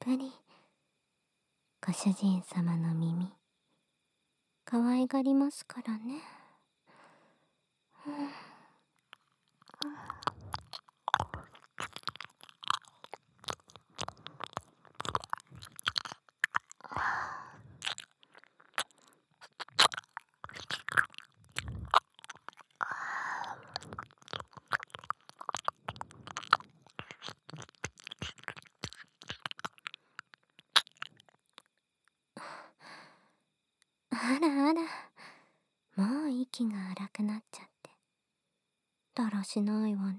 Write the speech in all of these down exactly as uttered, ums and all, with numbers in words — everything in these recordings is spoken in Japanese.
ぷりご主人様の耳可愛がりますからね。あらあら、もう息が荒くなっちゃってだらしないわね。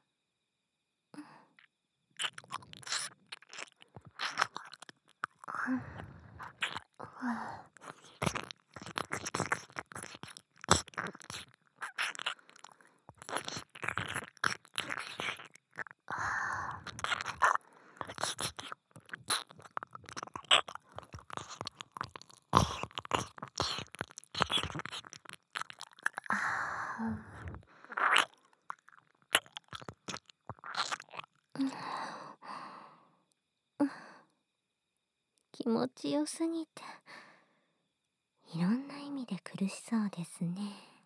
気持ちよすぎていろんな意味で苦しそうですね。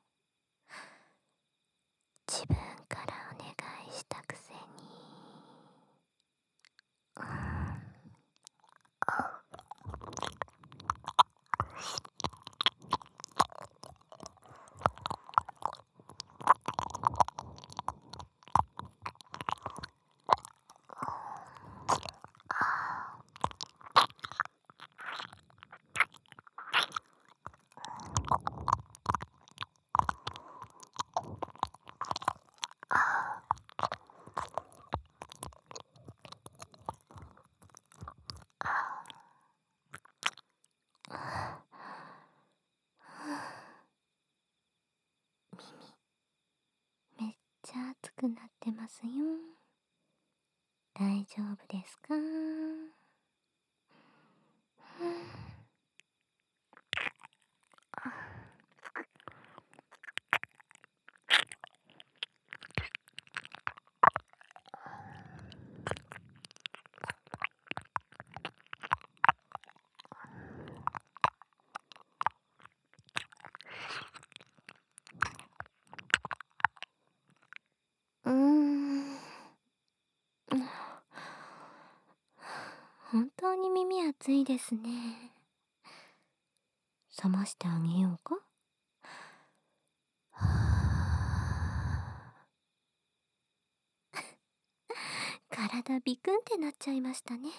自分からお願いしたくせに。めっちゃ熱くなってますよ。大丈夫ですか？うーん本当に耳熱いですね。冷ましてあげようか？体ビクンってなっちゃいましたね。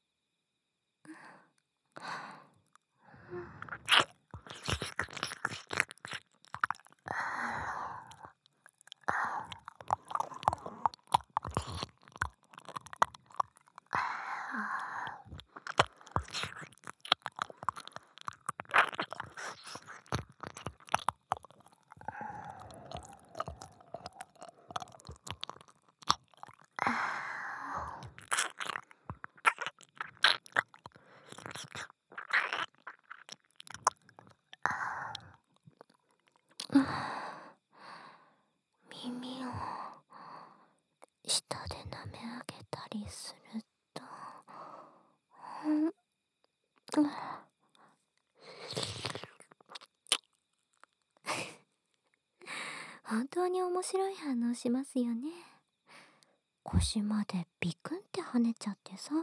耳を舌で舐め上げたりすると、うん本当に面白い反応しますよね。腰までビクンって跳ねちゃってさ。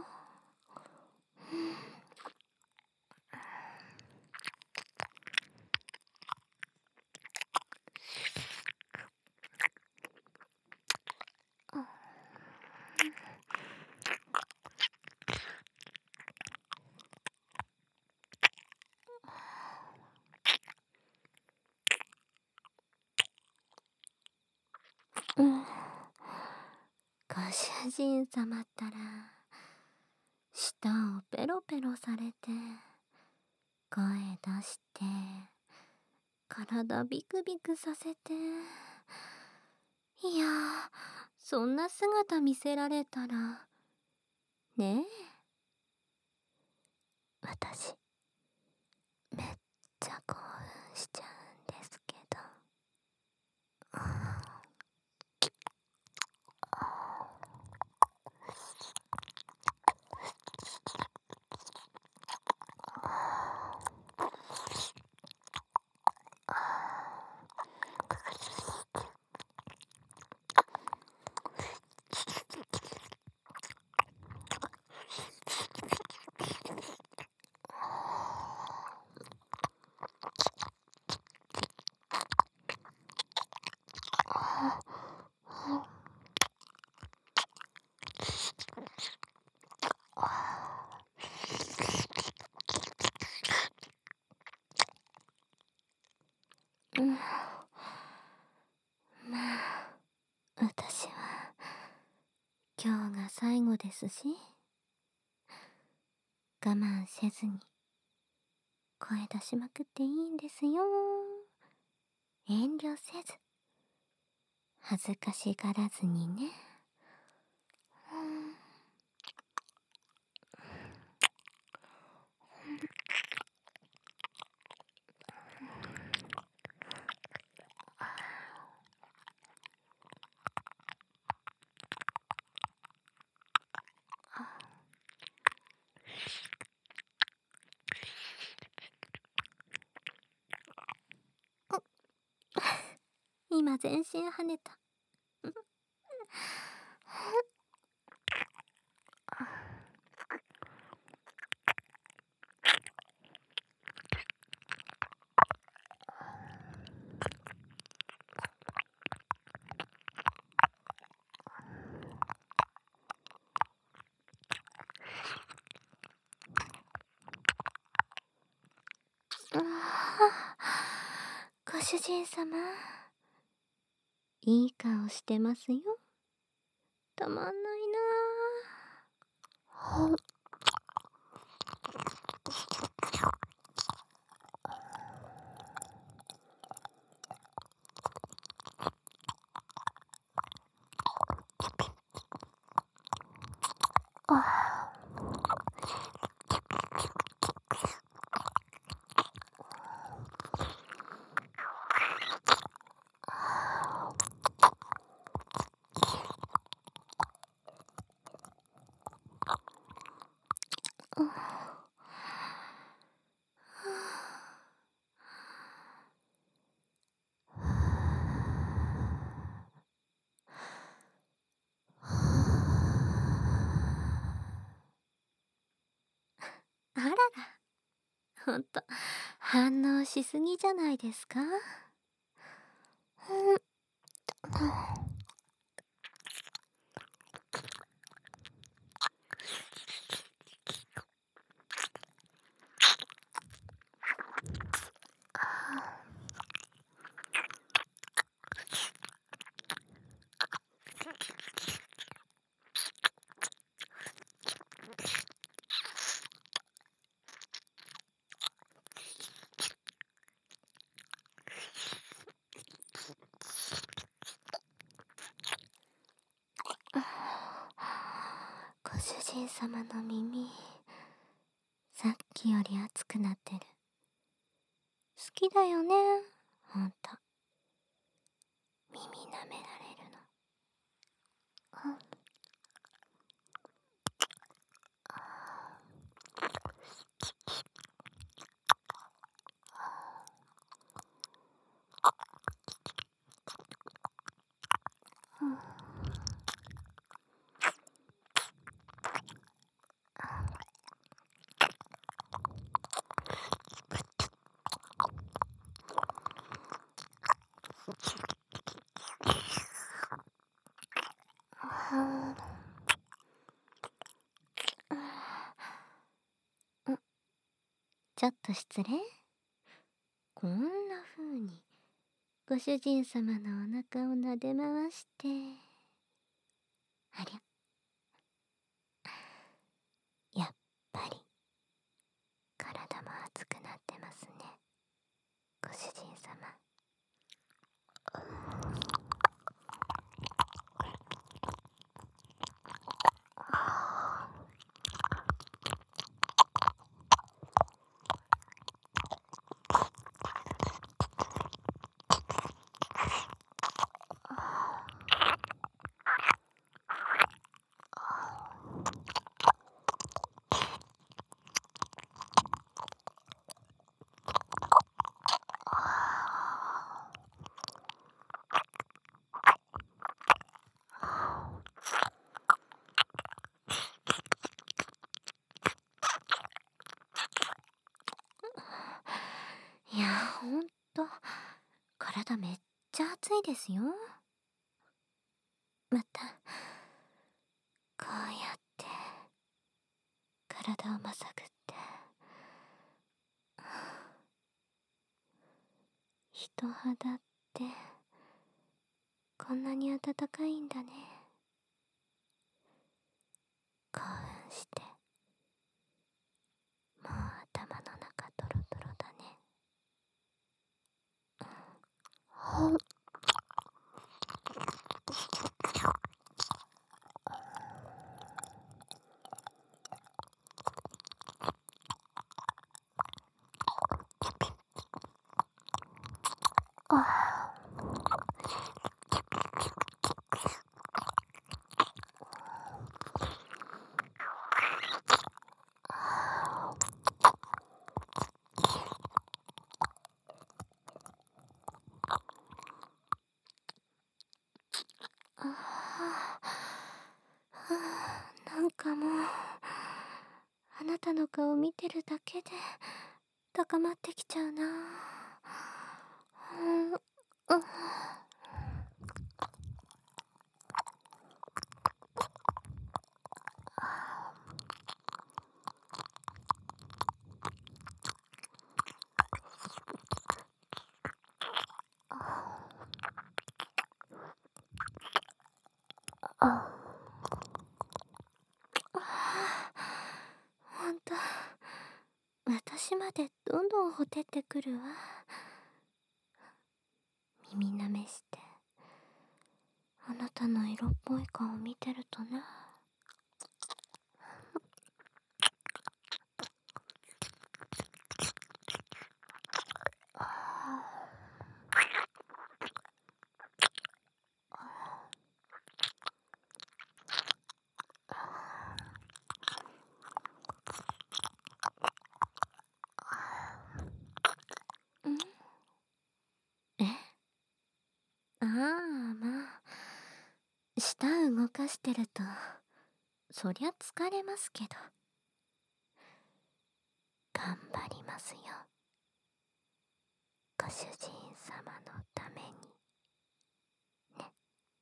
うん、ご主人様ったら舌をペロペロされて声出して体ビクビクさせて、いやー、そんな姿見せられたらねえ、私めっちゃ興奮しちゃうんですけど。 今日が最後ですし、我慢せずに声出しまくっていいんですよ。遠慮せず、恥ずかしがらずにね。今全身跳ねた。ご主人様、いい顔してますよ。たまんないなぁ。あらら、ほんと反応しすぎじゃないですか。ご主人様の耳、さっきより熱くなってる。好きだよね、ほんと。耳舐められるの。ちょっと失礼。こんな風にご主人様のお腹を撫で回して、ありゃ、やっぱり体も熱くなってますね、ご主人様。いや、ほんと体めっちゃ熱いですよ。またこうやって体をまさぐって、人肌ってこんなに暖かいんだね。 して、もう頭の中ドロドロだね。なんかもうあなたの顔見てるだけで高まってきちゃうな。うん、うん、あ、ほんと私までどんどんほてってくるわ。耳なめしてあなたの色っぽい顔見てるとね。んえああ、まあ舌動かしてるとそりゃ疲れますけど、頑張りますよ、ご主人様のためにね。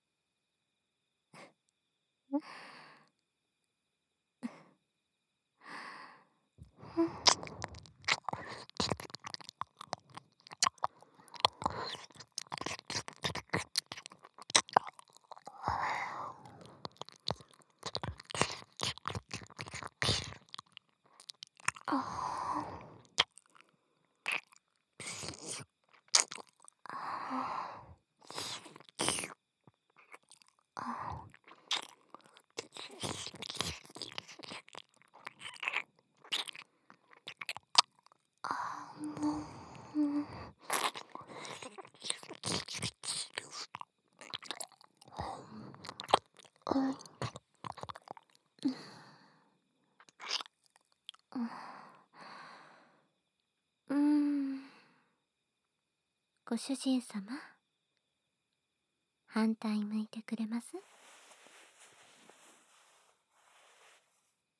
うーん、ご主人様、反対向いてくれます？